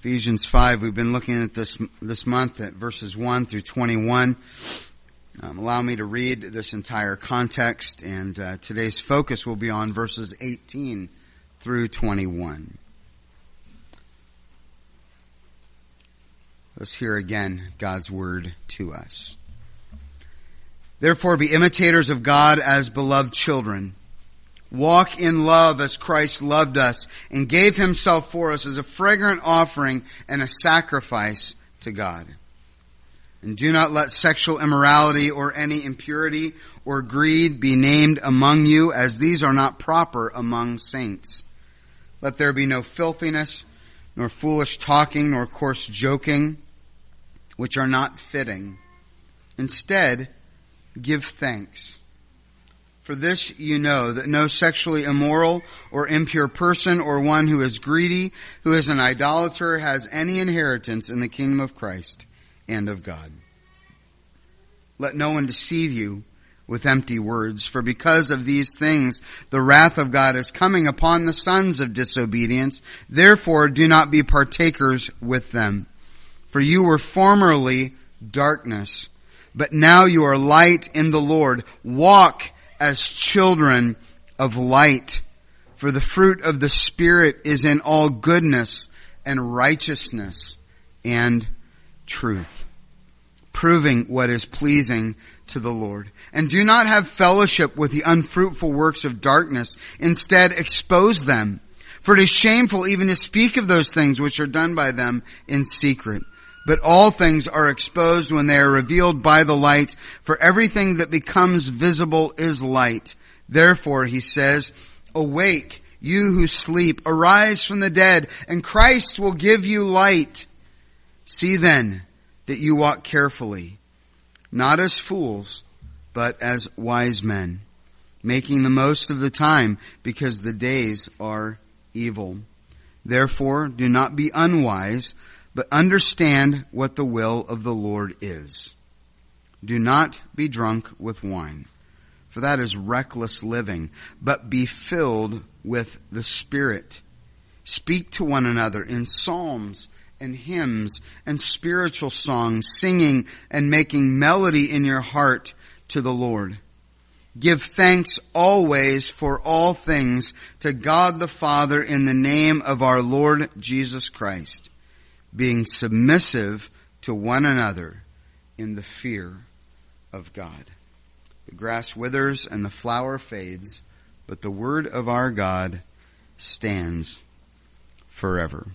Ephesians 5, we've been looking at this month at verses 1 through 21. Allow me to read this entire context, and today's focus will be on verses 18 through 21. Let's hear again God's word to us. Therefore be imitators of God as beloved children. Walk in love as Christ loved us and gave himself for us as a fragrant offering and a sacrifice to God. And do not let sexual immorality or any impurity or greed be named among you, as these are not proper among saints. Let there be no filthiness, nor foolish talking, nor coarse joking, which are not fitting. Instead, give thanks. For this you know, that no sexually immoral or impure person or one who is greedy, who is an idolater, has any inheritance in the kingdom of Christ and of God. Let no one deceive you with empty words, for because of these things the wrath of God is coming upon the sons of disobedience. Therefore do not be partakers with them. For you were formerly darkness, but now you are light in the Lord. Walk as children of light. For the fruit of the Spirit is in all goodness and righteousness and truth, proving what is pleasing to the Lord. And do not have fellowship with the unfruitful works of darkness. Instead, expose them. For it is shameful even to speak of those things which are done by them in secret. But all things are exposed when they are revealed by the light, for everything that becomes visible is light. Therefore, he says, awake, you who sleep, arise from the dead, and Christ will give you light. See then that you walk carefully, not as fools, but as wise men, making the most of the time, because the days are evil. Therefore, do not be unwise, but understand what the will of the Lord is. Do not be drunk with wine, for that is reckless living, but be filled with the Spirit. Speak to one another in psalms and hymns and spiritual songs, singing and making melody in your heart to the Lord. Give thanks always for all things to God the Father in the name of our Lord Jesus Christ, being submissive to one another in the fear of God. The grass withers and the flower fades, but the word of our God stands forever.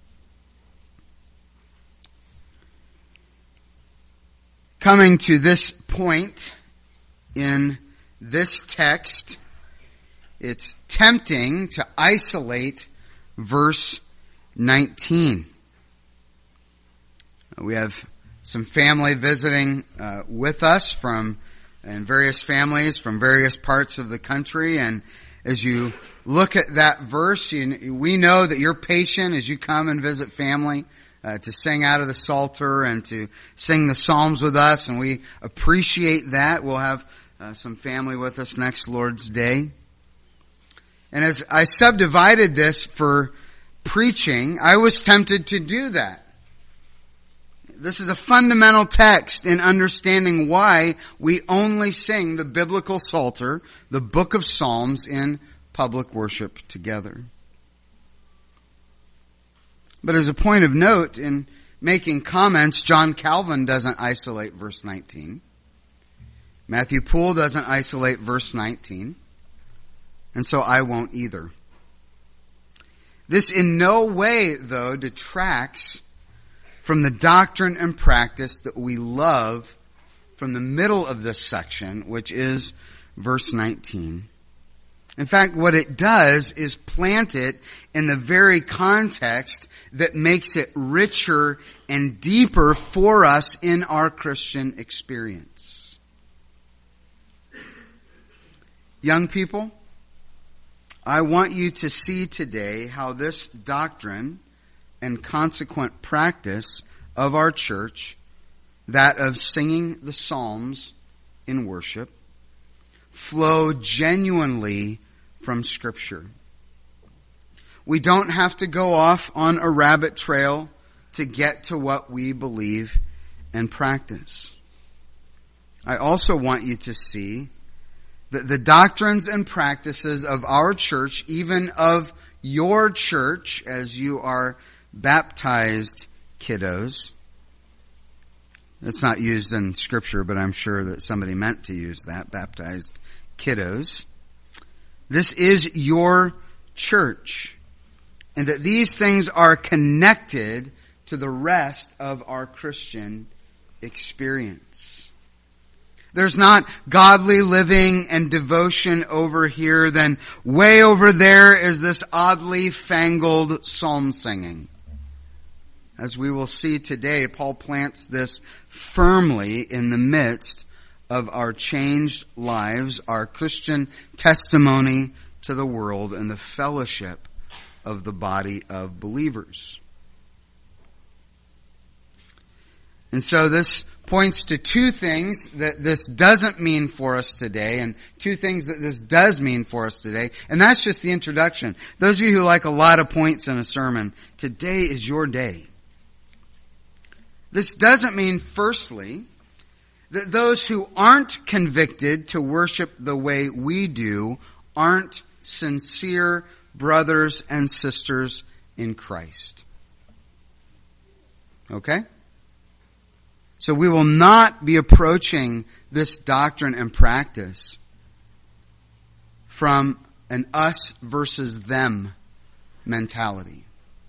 Coming to this point in this text, it's tempting to isolate verse 19. We have some family visiting with us and various families from various parts of the country. And as you look at that verse, we know that you're patient as you come and visit family to sing out of the Psalter and to sing the Psalms with us. And we appreciate that. We'll have some family with us next Lord's Day. And as I subdivided this for preaching, I was tempted to do that. This is a fundamental text in understanding why we only sing the biblical Psalter, the book of Psalms, in public worship together. But as a point of note, in making comments, John Calvin doesn't isolate verse 19. Matthew Poole doesn't isolate verse 19. And so I won't either. This in no way, though, detracts from the doctrine and practice that we love from the middle of this section, which is verse 19. In fact, what it does is plant it in the very context that makes it richer and deeper for us in our Christian experience. Young people, I want you to see today how this doctrine and consequent practice of our church, that of singing the Psalms in worship, flow genuinely from Scripture. We don't have to go off on a rabbit trail to get to what we believe and practice. I also want you to see that the doctrines and practices of our church, even of your church as you are baptized kiddos. That's not used in Scripture, but I'm sure that somebody meant to use that, baptized kiddos. This is your church. And that these things are connected to the rest of our Christian experience. There's not godly living and devotion over here, then way over there is this oddly fangled psalm singing. As we will see today, Paul plants this firmly in the midst of our changed lives, our Christian testimony to the world, and the fellowship of the body of believers. And so this points to two things that this doesn't mean for us today, and two things that this does mean for us today. And that's just the introduction. Those of you who like a lot of points in a sermon, today is your day. This doesn't mean, firstly, that those who aren't convicted to worship the way we do aren't sincere brothers and sisters in Christ. Okay? So we will not be approaching this doctrine and practice from an us versus them mentality.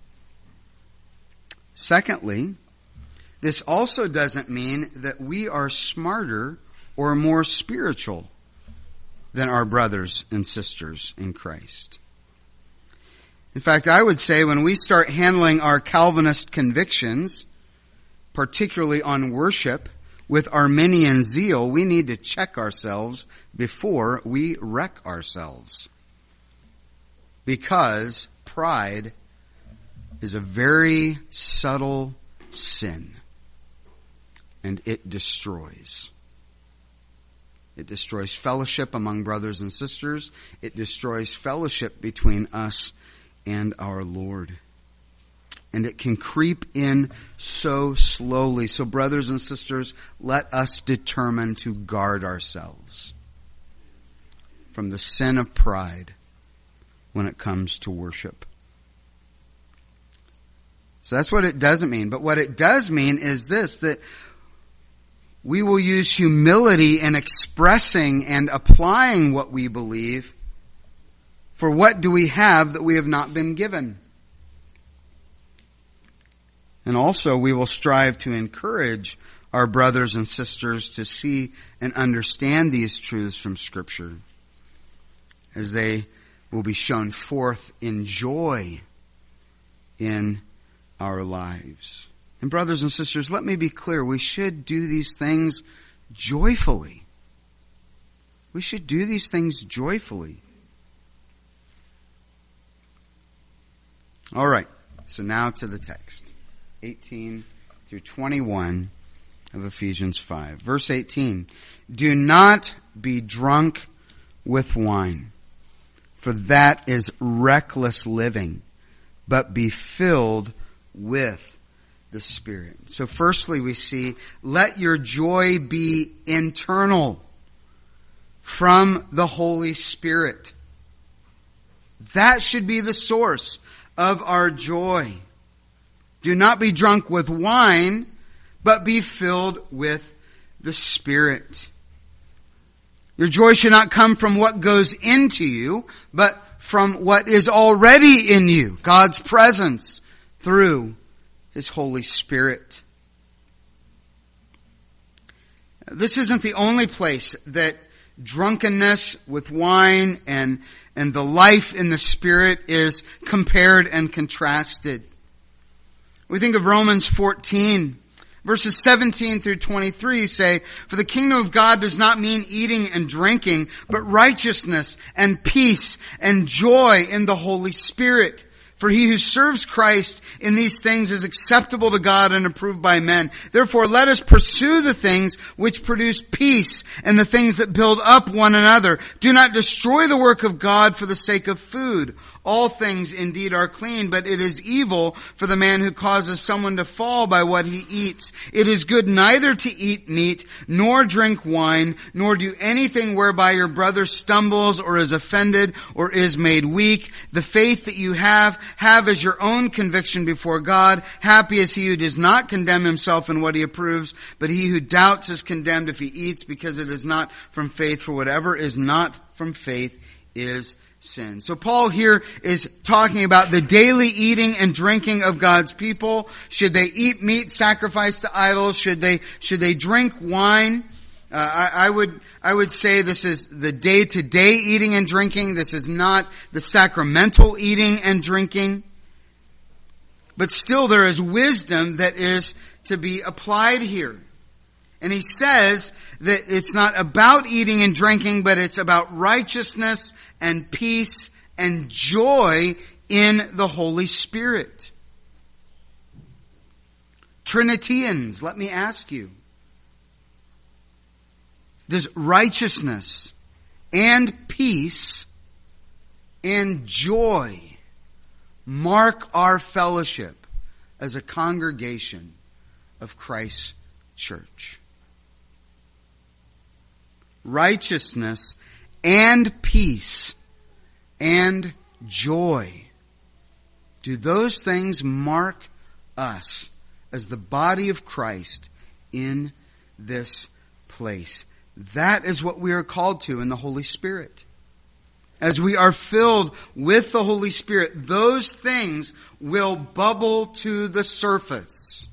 Secondly, this also doesn't mean that we are smarter or more spiritual than our brothers and sisters in Christ. In fact, I would say when we start handling our Calvinist convictions, particularly on worship, with Arminian zeal, we need to check ourselves before we wreck ourselves. Because pride is a very subtle sin. And it destroys. It destroys fellowship among brothers and sisters. It destroys fellowship between us and our Lord. And it can creep in so slowly. So brothers and sisters, let us determine to guard ourselves from the sin of pride when it comes to worship. So that's what it doesn't mean. But what it does mean is this, that we will use humility in expressing and applying what we believe. For what do we have that we have not been given? And also we will strive to encourage our brothers and sisters to see and understand these truths from Scripture as they will be shown forth in joy in our lives. And brothers and sisters, let me be clear. We should do these things joyfully. We should do these things joyfully. All right. So now to the text. 18 through 21 of Ephesians 5. Verse 18. Do not be drunk with wine, for that is reckless living, but be filled with the Spirit. So firstly we see, let your joy be internal from the Holy Spirit. That should be the source of our joy. Do not be drunk with wine, but be filled with the Spirit. Your joy should not come from what goes into you, but from what is already in you, God's presence through His Holy Spirit. This isn't the only place that drunkenness with wine and the life in the Spirit is compared and contrasted. We think of Romans 14, verses 17 through 23 say, for the kingdom of God does not mean eating and drinking, but righteousness and peace and joy in the Holy Spirit. For he who serves Christ in these things is acceptable to God and approved by men. Therefore, let us pursue the things which produce peace and the things that build up one another. Do not destroy the work of God for the sake of food. All things indeed are clean, but it is evil for the man who causes someone to fall by what he eats. It is good neither to eat meat, nor drink wine, nor do anything whereby your brother stumbles or is offended or is made weak. The faith that you have as your own conviction before God. Happy is he who does not condemn himself in what he approves, but he who doubts is condemned if he eats, because it is not from faith. For whatever is not from faith is sin. So Paul here is talking about the daily eating and drinking of God's people. Should they eat meat sacrificed to idols? Should they drink wine? I would say this is the day-to-day eating and drinking. This is not the sacramental eating and drinking. But still there is wisdom that is to be applied here. And he says that it's not about eating and drinking, but it's about righteousness and peace and joy in the Holy Spirit. Trinitarians, let me ask you, does righteousness and peace and joy mark our fellowship as a congregation of Christ's church? Righteousness and peace and joy. Do those things mark us as the body of Christ in this place? That is what we are called to in the Holy Spirit. As we are filled with the Holy Spirit, those things will bubble to the surface.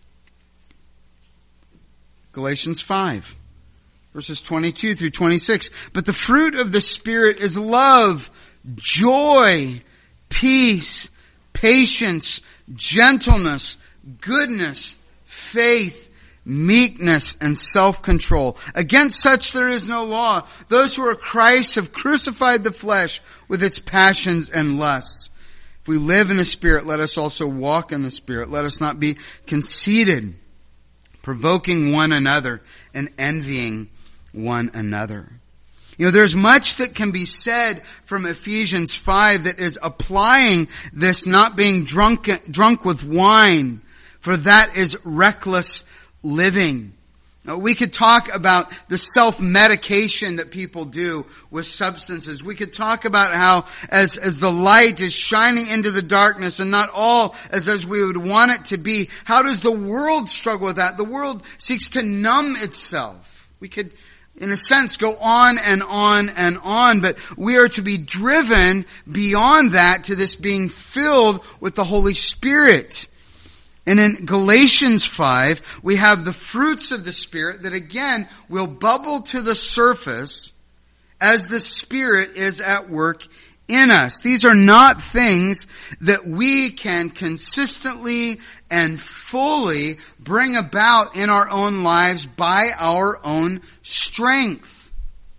Galatians 5. Verses 22 through 26. But the fruit of the Spirit is love, joy, peace, patience, gentleness, goodness, faith, meekness, and self-control. Against such there is no law. Those who are Christ have crucified the flesh with its passions and lusts. If we live in the Spirit, let us also walk in the Spirit. Let us not be conceited, provoking one another and envying one another. You know, there's much that can be said from Ephesians 5 that is applying this not being drunk with wine, for that is reckless living. We could talk about the self-medication that people do with substances. We could talk about how as the light is shining into the darkness and not all as we would want it to be, how does the world struggle with that? The world seeks to numb itself. We could, in a sense, go on and on and on, but we are to be driven beyond that to this being filled with the Holy Spirit. And in Galatians 5, we have the fruits of the Spirit that again will bubble to the surface as the Spirit is at work in us. These are not things that we can consistently and fully bring about in our own lives by our own strength.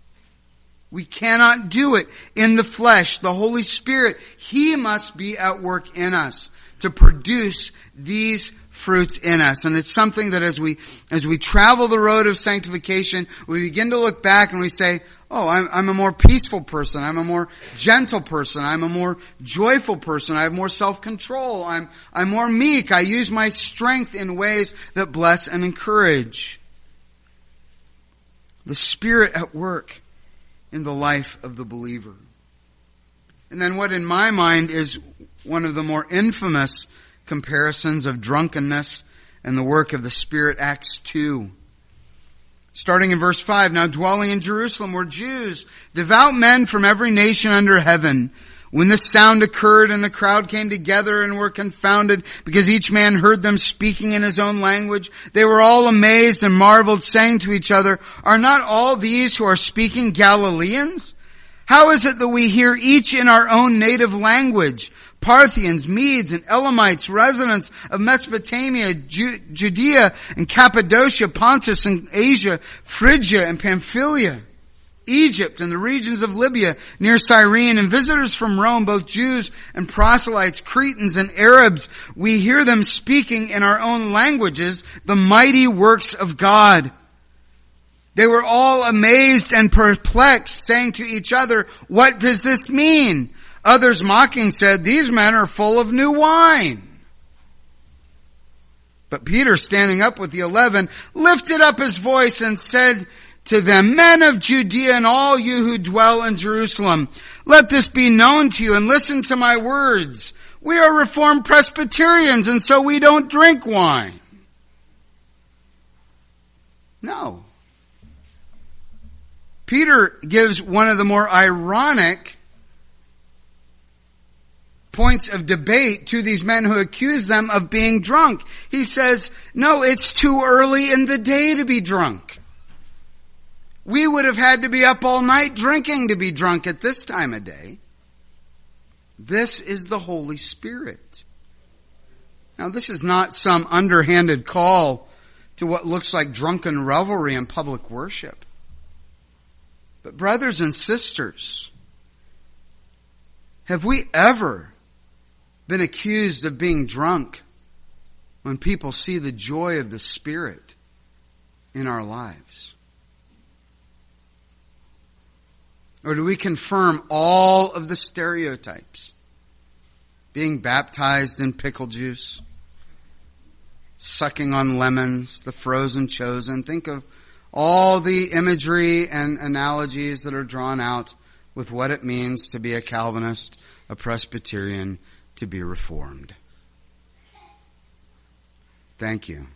We cannot do it in the flesh. The Holy Spirit, He must be at work in us to produce these fruits in us. And it's something that as we travel the road of sanctification, we begin to look back and we say, oh, I'm a more peaceful person. I'm a more gentle person. I'm a more joyful person. I have more self-control. I'm more meek. I use my strength in ways that bless and encourage. The Spirit at work in the life of the believer. And then what in my mind is one of the more infamous comparisons of drunkenness and the work of the Spirit, Acts 2. Starting in verse 5, now dwelling in Jerusalem were Jews, devout men from every nation under heaven. When this sound occurred and the crowd came together and were confounded because each man heard them speaking in his own language, they were all amazed and marveled, saying to each other, are not all these who are speaking Galileans? How is it that we hear each in our own native language? Parthians, Medes, and Elamites, residents of Mesopotamia, Judea and Cappadocia, Pontus and Asia, Phrygia and Pamphylia, Egypt and the regions of Libya near Cyrene, and visitors from Rome, both Jews and proselytes, Cretans and Arabs. We hear them speaking in our own languages the mighty works of God. They were all amazed and perplexed, saying to each other, what does this mean? Others mocking said, "These men are full of new wine." But Peter, standing up with the 11, lifted up his voice and said to them, "Men of Judea and all you who dwell in Jerusalem, let this be known to you and listen to my words. We are Reformed Presbyterians, and so we don't drink wine." No. Peter gives one of the more ironic points of debate to these men who accuse them of being drunk. He says, no, it's too early in the day to be drunk. We would have had to be up all night drinking to be drunk at this time of day. This is the Holy Spirit. Now, this is not some underhanded call to what looks like drunken revelry in public worship. But brothers and sisters, have we ever been accused of being drunk when people see the joy of the Spirit in our lives? Or do we confirm all of the stereotypes? Being baptized in pickle juice, sucking on lemons, the frozen chosen. Think of all the imagery and analogies that are drawn out with what it means to be a Calvinist, a Presbyterian, to be Reformed. Thank you.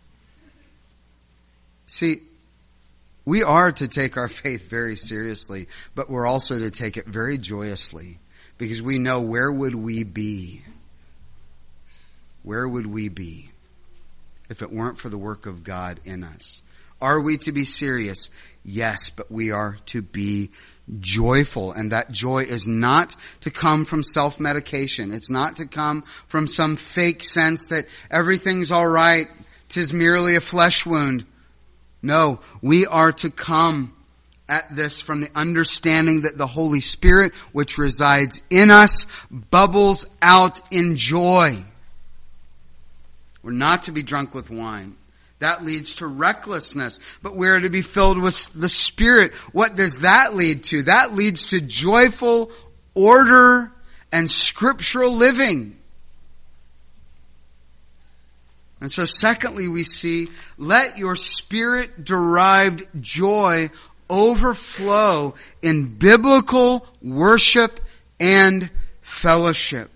See, we are to take our faith very seriously, but we're also to take it very joyously, because we know, where would we be? Where would we be if it weren't for the work of God in us? Are we to be serious? Yes, but we are to be joyful, and that joy is not to come from self-medication. It's not to come from some fake sense that everything's all right, 'tis merely a flesh wound. No, we are to come at this from the understanding that the Holy Spirit, which resides in us, bubbles out in joy. We're not to be drunk with wine. That leads to recklessness. But we are to be filled with the Spirit. What does that lead to? That leads to joyful order and scriptural living. And so secondly, we see, let your Spirit-derived joy overflow in biblical worship and fellowship.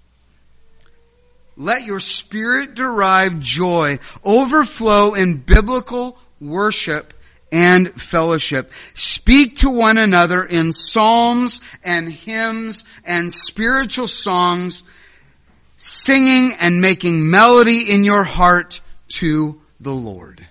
Let your Spirit-derived joy overflow in biblical worship and fellowship. Speak to one another in psalms and hymns and spiritual songs, singing and making melody in your heart to the Lord.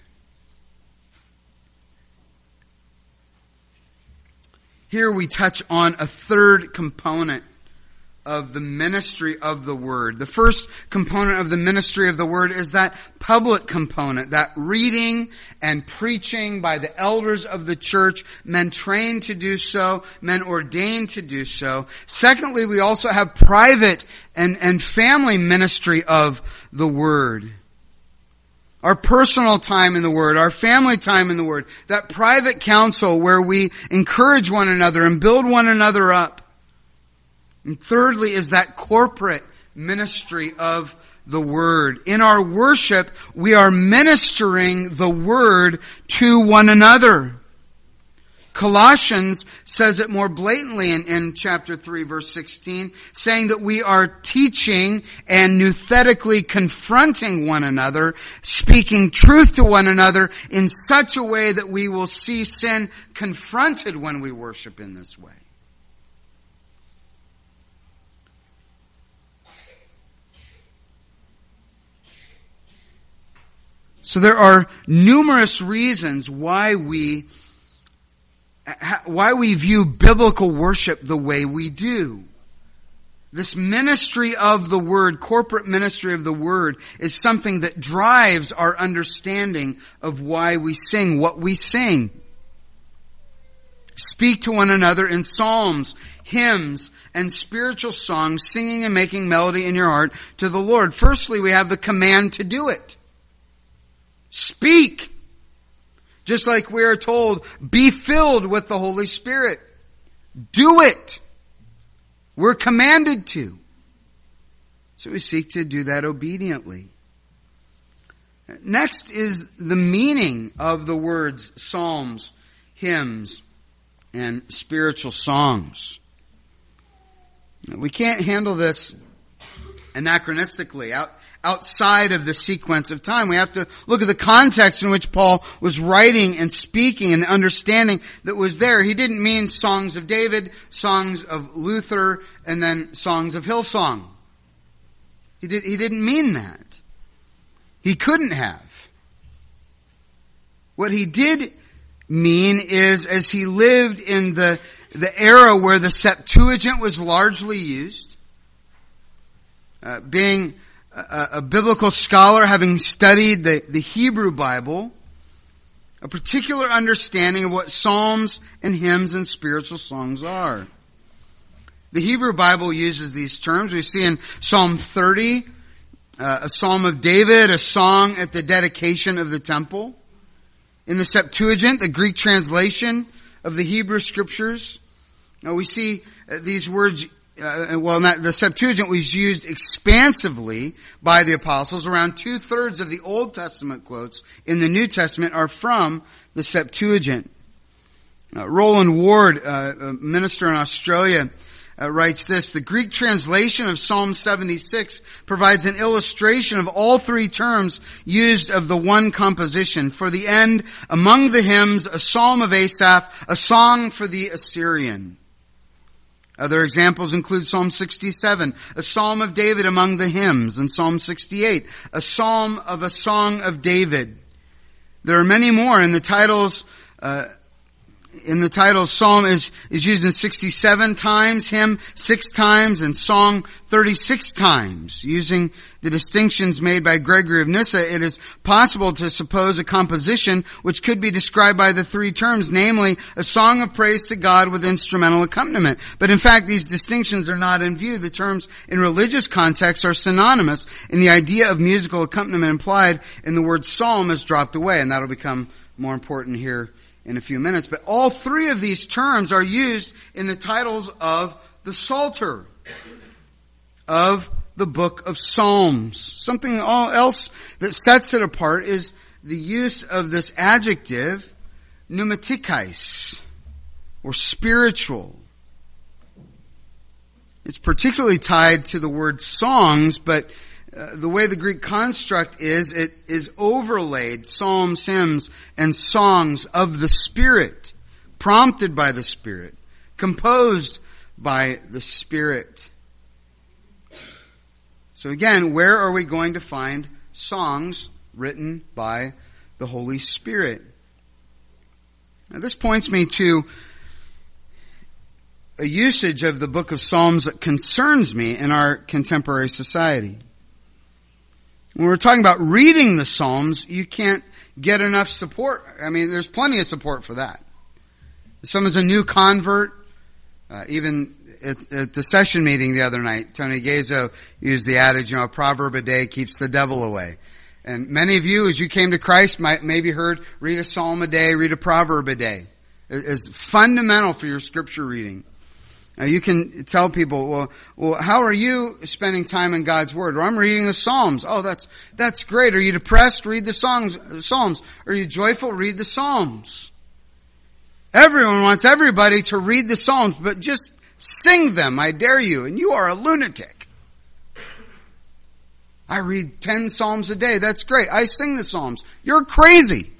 Here we touch on a third component of the ministry of the Word. The first component of the ministry of the Word is that public component, that reading and preaching by the elders of the church, men trained to do so, men ordained to do so. Secondly, we also have private and family ministry of the Word. Our personal time in the Word, our family time in the Word, that private counsel where we encourage one another and build one another up. And thirdly is that corporate ministry of the Word. In our worship, we are ministering the Word to one another. Colossians says it more blatantly in chapter 3, verse 16, saying that we are teaching and nouthetically confronting one another, speaking truth to one another in such a way that we will see sin confronted when we worship in this way. So there are numerous reasons why we view biblical worship the way we do. This ministry of the Word, corporate ministry of the Word, is something that drives our understanding of why we sing what we sing. Speak to one another in psalms, hymns, and spiritual songs, singing and making melody in your heart to the Lord. Firstly, we have the command to do it. Speak. Just like we are told, be filled with the Holy Spirit. Do it. We're commanded to. So we seek to do that obediently. Next is the meaning of the words psalms, hymns, and spiritual songs. We can't handle this anachronistically, outside of the sequence of time. We have to look at the context in which Paul was writing and speaking and the understanding that was there. He didn't mean songs of David, songs of Luther, and then songs of Hillsong. He didn't mean that. He couldn't have. What he did mean is, as he lived in the era where the Septuagint was largely used, being a biblical scholar, having studied the Hebrew Bible, a particular understanding of what psalms and hymns and spiritual songs are. The Hebrew Bible uses these terms. We see in Psalm 30, a psalm of David, a song at the dedication of the temple. In the Septuagint, the Greek translation of the Hebrew Scriptures, we see these words, the Septuagint was used expansively by the apostles. Around 2/3 of the Old Testament quotes in the New Testament are from the Septuagint. Roland Ward, a minister in Australia, writes this: the Greek translation of Psalm 76 provides an illustration of all three terms used of the one composition. For the end, among the hymns, a psalm of Asaph, a song for the Assyrian. Other examples include Psalm 67, a psalm of David among the hymns, and Psalm 68, a psalm of a song of David. There are many more in the titles. Psalm is used in 67 times, hymn 6 times, and song 36 times. Using the distinctions made by Gregory of Nyssa, it is possible to suppose a composition which could be described by the three terms, namely a song of praise to God with instrumental accompaniment. But in fact, these distinctions are not in view. The terms in religious contexts are synonymous, and the idea of musical accompaniment implied in the word psalm is dropped away, and that'll become more important here in a few minutes. But all three of these terms are used in the titles of the Psalter, of the book of Psalms. Something else that sets it apart is the use of this adjective, pneumatikais, or spiritual. It's particularly tied to the word songs, but the way the Greek construct is, it is overlaid psalms, hymns, and songs of the Spirit, prompted by the Spirit, composed by the Spirit. So again, where are we going to find songs written by the Holy Spirit? Now, this points me to a usage of the book of Psalms that concerns me in our contemporary society. When we're talking about reading the Psalms, you can't get enough support. I mean, there's plenty of support for that. If someone's a new convert, even at the session meeting the other night, Tony Gazo used the adage, a proverb a day keeps the devil away. And many of you, as you came to Christ, might maybe heard, read a psalm a day, read a proverb a day. It's fundamental for your scripture reading. You can tell people, well, how are you spending time in God's Word? Well, I'm reading the Psalms. Oh, that's great. Are you depressed? Read the Psalms. Are you joyful? Read the Psalms. Everyone wants everybody to read the Psalms, but just sing them, I dare you, and you are a lunatic. I read 10 Psalms a day. That's great. I sing the Psalms. You're crazy.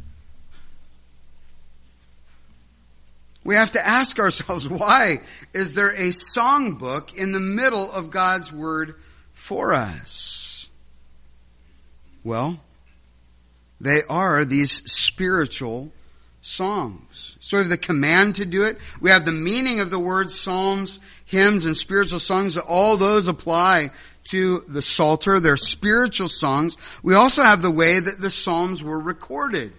We have to ask ourselves, why is there a songbook in the middle of God's Word for us? Well, they are these spiritual songs. So we have the command to do it. We have the meaning of the word psalms, hymns, and spiritual songs. All those apply to the Psalter. They're spiritual songs. We also have the way that the Psalms were recorded.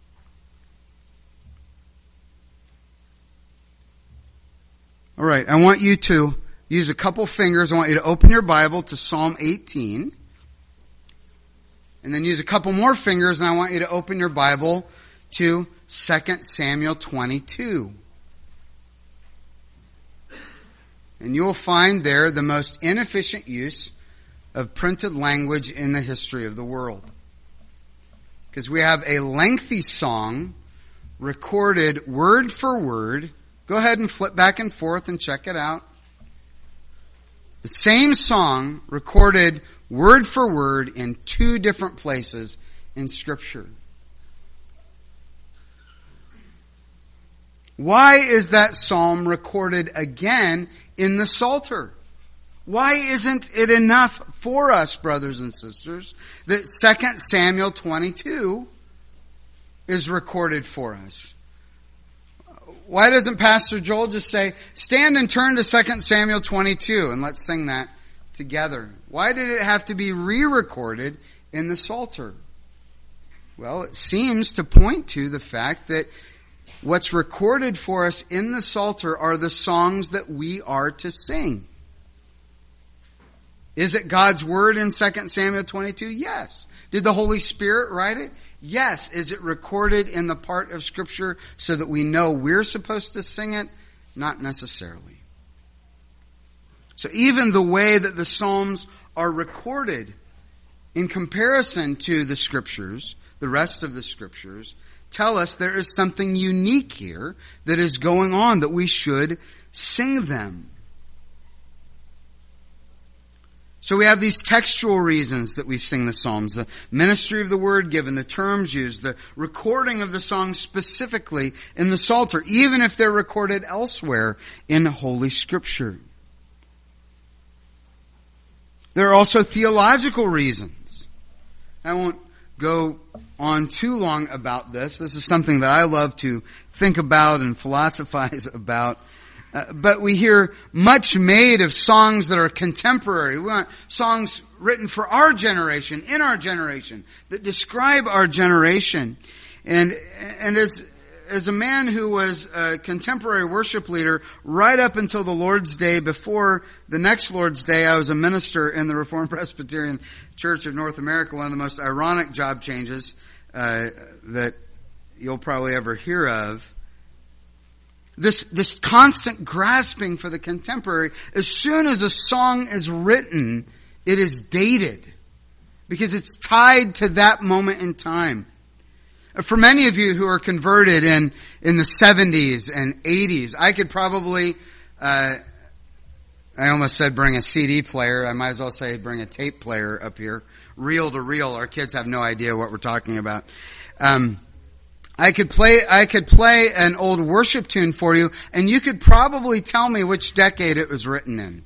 All right, I want you to use a couple fingers. I want you to open your Bible to Psalm 18. And then use a couple more fingers, and I want you to open your Bible to 2 Samuel 22. And you'll find there the most inefficient use of printed language in the history of the world. Because we have a lengthy song recorded word for word. Go ahead and flip back and forth and check it out. The same song recorded word for word in two different places in Scripture. Why is that psalm recorded again in the Psalter? Why isn't it enough for us, brothers and sisters, that 2 Samuel 22 is recorded for us? Why doesn't Pastor Joel just say, stand and turn to 2 Samuel 22 and let's sing that together? Why did it have to be re-recorded in the Psalter? Well, it seems to point to the fact that what's recorded for us in the Psalter are the songs that we are to sing. Is it God's Word in 2 Samuel 22? Yes. Did the Holy Spirit write it? Yes. Is it recorded in the part of Scripture so that we know we're supposed to sing it? Not necessarily. So even the way that the Psalms are recorded in comparison to the Scriptures, the rest of the Scriptures, tell us there is something unique here that is going on, that we should sing them. So we have these textual reasons that we sing the Psalms. The ministry of the word given, the terms used, the recording of the song specifically in the Psalter, even if they're recorded elsewhere in Holy Scripture. There are also theological reasons. I won't go on too long about this. This is something that I love to think about and philosophize about. But we hear much made of songs that are contemporary. We want songs written for our generation, in our generation, that describe our generation. And as a man who was a contemporary worship leader right up until the Lord's Day, before the next Lord's Day, I was a minister in the Reformed Presbyterian Church of North America, one of the most ironic job changes that you'll probably ever hear of. This constant grasping for the contemporary, as soon as a song is written, it is dated because it's tied to that moment in time. For many of you who are converted in the 70s and 80s, I could probably, I almost said bring a CD player. I might as well say bring a tape player up here. Reel to reel. Our kids have no idea what we're talking about. I could play an old worship tune for you, and you could probably tell me which decade it was written in.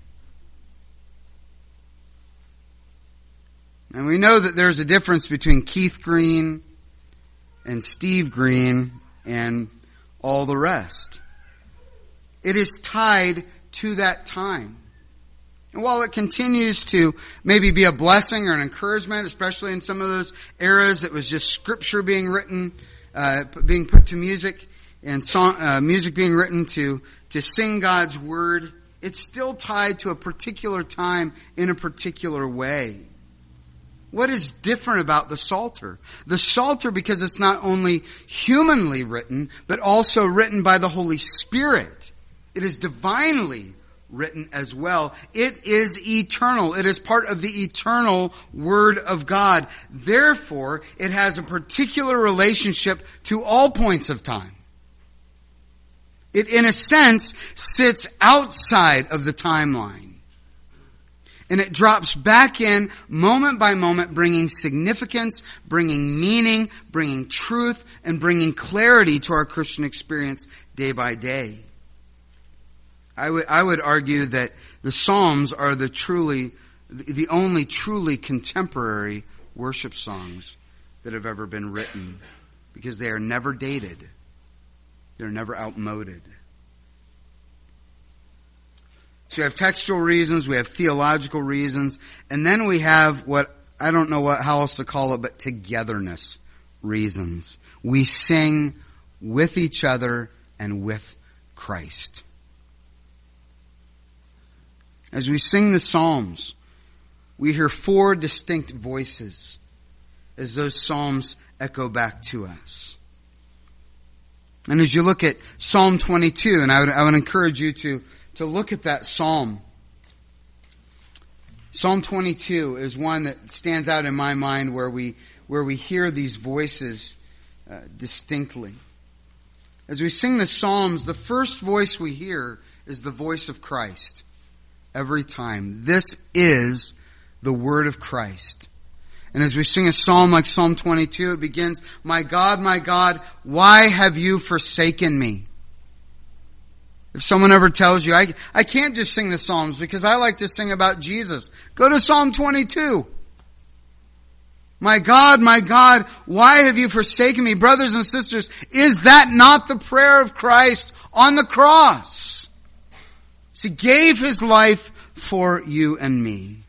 And we know that there's a difference between Keith Green and Steve Green and all the rest. It is tied to that time. And while it continues to maybe be a blessing or an encouragement, especially in some of those eras, it was just Scripture being written, being put to music, and song, music being written to sing God's Word, it's still tied to a particular time in a particular way. What is different about the Psalter? The Psalter, because it's not only humanly written, but also written by the Holy Spirit. It is divinely written as well. It is eternal. It is part of the eternal Word of God. Therefore, it has a particular relationship to all points of time. It, in a sense, sits outside of the timeline. And it drops back in moment by moment, bringing significance, bringing meaning, bringing truth, and bringing clarity to our Christian experience day by day. I would argue that the Psalms are the only truly contemporary worship songs that have ever been written, because they are never dated. They're never outmoded. So we have textual reasons, we have theological reasons, and then we have what, I don't know how else to call it, but togetherness reasons. We sing with each other and with Christ. As we sing the Psalms, we hear four distinct voices as those Psalms echo back to us. And as you look at Psalm 22, and I would encourage you to to look at that psalm. Psalm 22 is one that stands out in my mind where we hear these voices distinctly. As we sing the Psalms, the first voice we hear is the voice of Christ. Every time. This is the word of Christ. And as we sing a psalm like Psalm 22, it begins, my God, why have you forsaken me? If someone ever tells you, I can't just sing the Psalms because I like to sing about Jesus, go to Psalm 22. My God, why have you forsaken me? Brothers and sisters, is that not the prayer of Christ on the cross? He gave his life for you and me.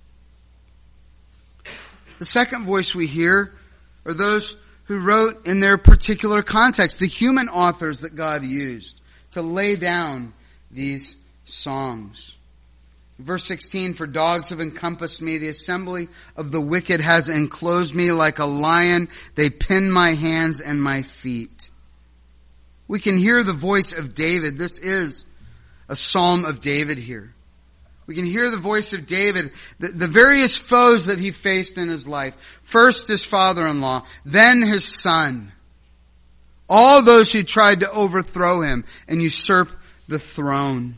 The second voice we hear are those who wrote in their particular context, the human authors that God used to lay down these songs. Verse 16, for dogs have encompassed me, the assembly of the wicked has enclosed me like a lion, they pin my hands and my feet. We can hear the voice of David. This is a psalm of David here. We can hear the voice of David, the various foes that he faced in his life. First his father-in-law, then his son. All those who tried to overthrow him and usurp the throne.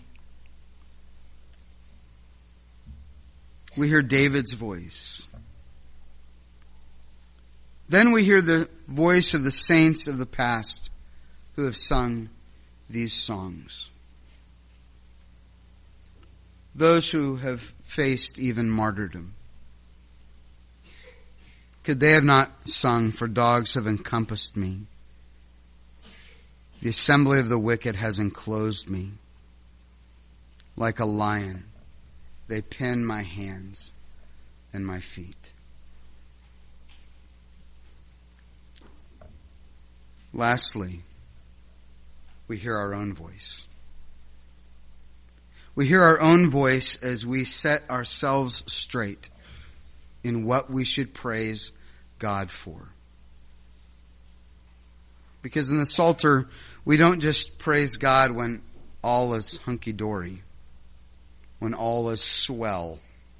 We hear David's voice. Then we hear the voice of the saints of the past who have sung these songs. Those who have faced even martyrdom. Could they have not sung, for dogs have encompassed me? The assembly of the wicked has enclosed me. Like a lion, they pin my hands and my feet. Lastly, we hear our own voice. We hear our own voice as we set ourselves straight in what we should praise God for. Because in the Psalter, we don't just praise God when all is hunky-dory, when all is swell.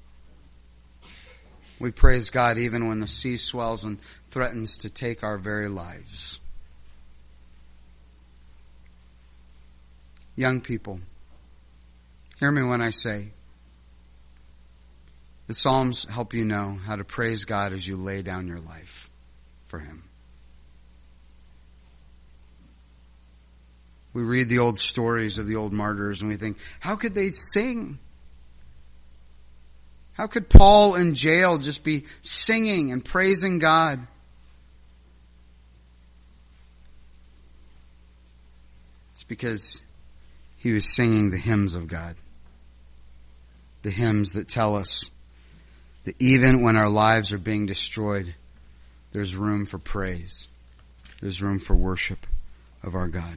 We praise God even when the sea swells and threatens to take our very lives. Young people, hear me when I say, the Psalms help you know how to praise God as you lay down your life for Him. We read the old stories of the old martyrs and we think, how could they sing? How could Paul in jail just be singing and praising God? It's because he was singing the hymns of God. The hymns that tell us that even when our lives are being destroyed, there's room for praise. There's room for worship of our God.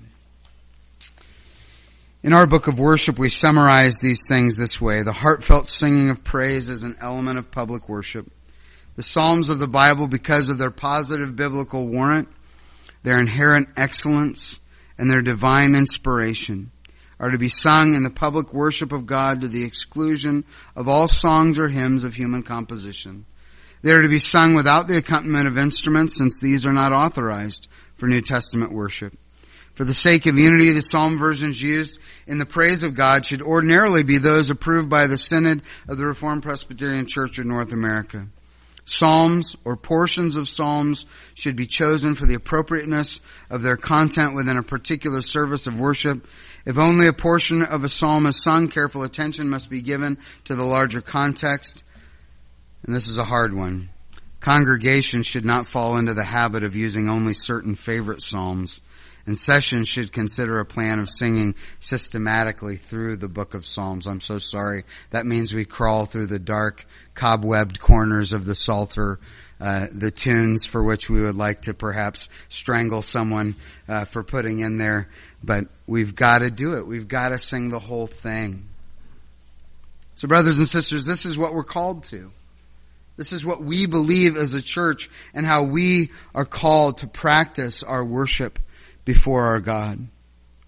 In our book of worship, we summarize these things this way. The heartfelt singing of praise is an element of public worship. The Psalms of the Bible, because of their positive biblical warrant, their inherent excellence, and their divine inspiration, are to be sung in the public worship of God to the exclusion of all songs or hymns of human composition. They are to be sung without the accompaniment of instruments, since these are not authorized for New Testament worship. For the sake of unity, the psalm versions used in the praise of God should ordinarily be those approved by the Synod of the Reformed Presbyterian Church of North America. Psalms or portions of psalms should be chosen for the appropriateness of their content within a particular service of worship. If only a portion of a psalm is sung, careful attention must be given to the larger context. And this is a hard one. Congregations should not fall into the habit of using only certain favorite psalms. And sessions should consider a plan of singing systematically through the book of Psalms. I'm so sorry. That means we crawl through the dark, cobwebbed corners of the Psalter, the tunes for which we would like to perhaps strangle someone for putting in there. But we've got to do it. We've got to sing the whole thing. So brothers and sisters, this is what we're called to. This is what we believe as a church and how we are called to practice our worship before our God.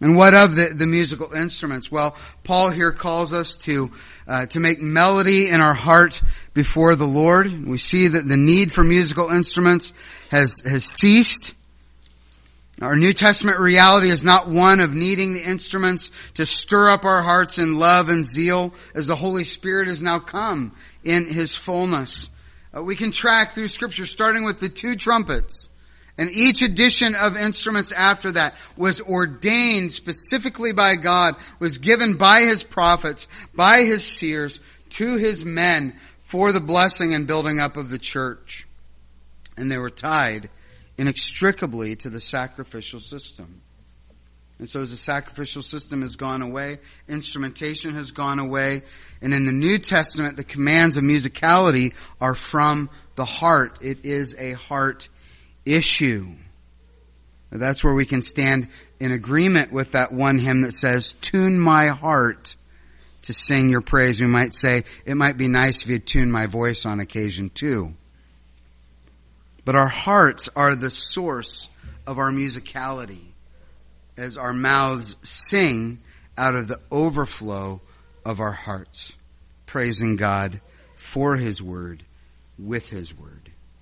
And what of the musical instruments? Well, Paul here calls us to make melody in our heart before the Lord. We see that the need for musical instruments has ceased. Our New Testament reality is not one of needing the instruments to stir up our hearts in love and zeal, as the Holy Spirit has now come in His fullness. We can track through Scripture, starting with the 2 trumpets. And each addition of instruments after that was ordained specifically by God, was given by His prophets, by His seers, to His men for the blessing and building up of the church. And they were tied inextricably to the sacrificial system. And so as the sacrificial system has gone away, instrumentation has gone away, and in the New Testament, the commands of musicality are from the heart. It is a heart issue. That's where we can stand in agreement with that one hymn that says, "Tune my heart to sing your praise." We might say, it might be nice if you'd tune my voice on occasion too. But our hearts are the source of our musicality, as our mouths sing out of the overflow of our hearts, praising God for His Word, with His Word.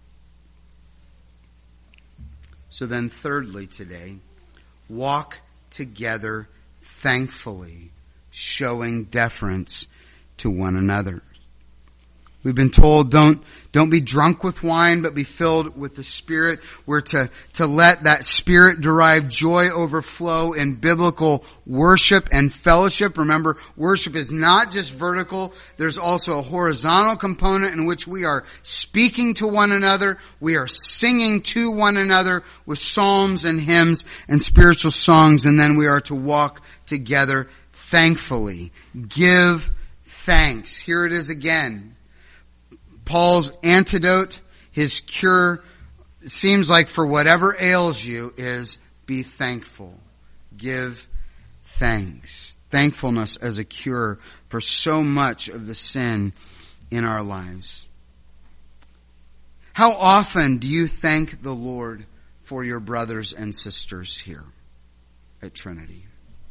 So then thirdly today, walk together thankfully, showing deference to one another. We've been told don't be drunk with wine, but be filled with the Spirit. We're to let that Spirit-derived joy overflow in biblical worship and fellowship. Remember, worship is not just vertical. There's also a horizontal component in which we are speaking to one another. We are singing to one another with psalms and hymns and spiritual songs. And then we are to walk together thankfully. Give thanks. Here it is again. Paul's antidote, his cure, seems like for whatever ails you is be thankful. Give thanks. Thankfulness as a cure for so much of the sin in our lives. How often do you thank the Lord for your brothers and sisters here at Trinity?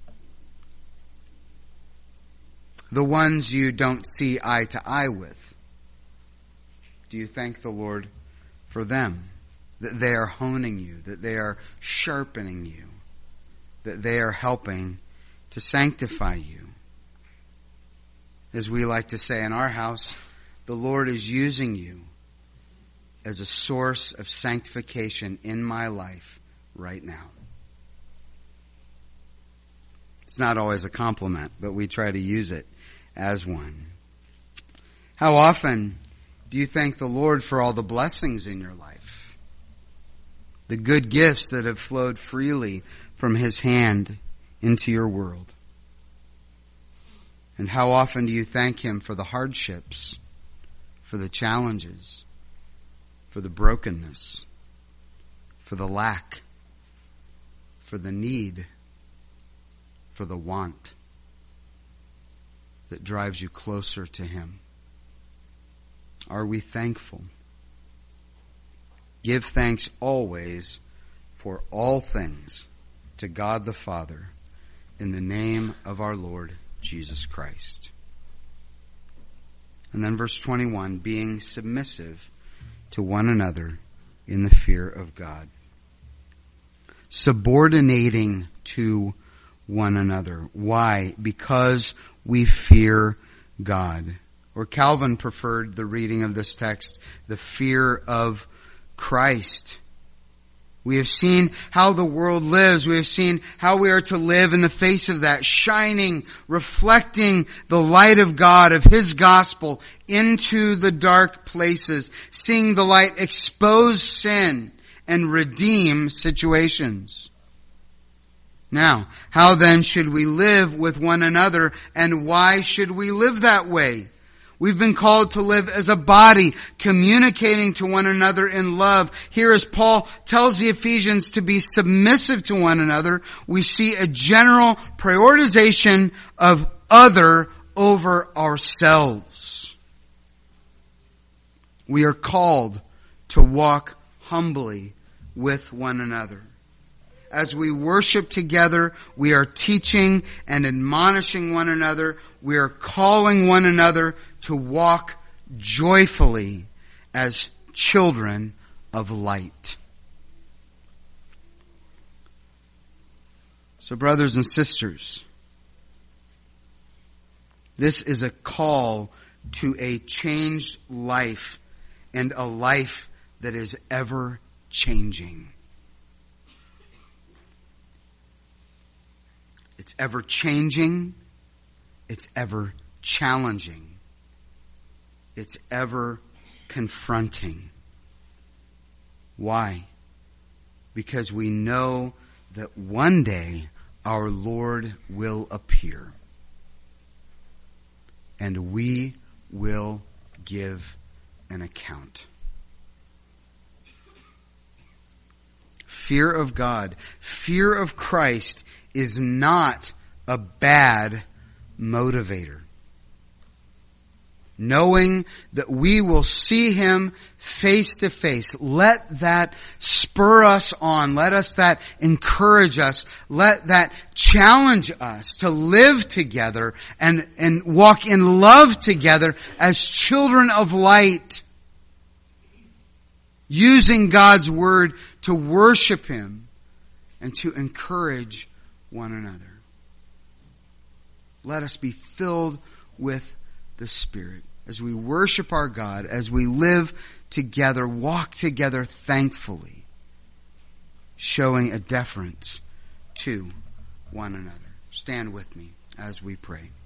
The ones you don't see eye to eye with. Do you thank the Lord for them? That they are honing you, that they are sharpening you, that they are helping to sanctify you. As we like to say in our house, the Lord is using you as a source of sanctification in my life right now. It's not always a compliment, but we try to use it as one. How often do you thank the Lord for all the blessings in your life? The good gifts that have flowed freely from His hand into your world. And how often do you thank Him for the hardships, for the challenges, for the brokenness, for the lack, for the need, for the want that drives you closer to Him? Are we thankful? Give thanks always for all things to God the Father in the name of our Lord Jesus Christ. And then verse 21, being submissive to one another in the fear of God. Subordinating to one another. Why? Because we fear God. Or Calvin preferred the reading of this text, the fear of Christ. We have seen how the world lives. We have seen how we are to live in the face of that, shining, reflecting the light of God, of His gospel, into the dark places, seeing the light expose sin and redeem situations. Now, how then should we live with one another, and why should we live that way? We've been called to live as a body, communicating to one another in love. Here, as Paul tells the Ephesians to be submissive to one another, we see a general prioritization of other over ourselves. We are called to walk humbly with one another. as we worship together, we are teaching and admonishing one another. We are calling one another to walk joyfully as children of light. So, brothers and sisters, this is a call to a changed life and a life that is ever changing. It's ever changing. It's ever challenging. It's ever confronting. Why? Because we know that one day our Lord will appear. And we will give an account. Fear of God, fear of Christ is not a bad motivator. Knowing that we will see Him face to face, let that spur us on. Let that encourage us. Let that challenge us to live together and walk in love together as children of light, using God's Word to worship Him and to encourage one another. Let us be filled with the Spirit as we worship our God, as we live together, walk together thankfully, showing a deference to one another. Stand with me as we pray.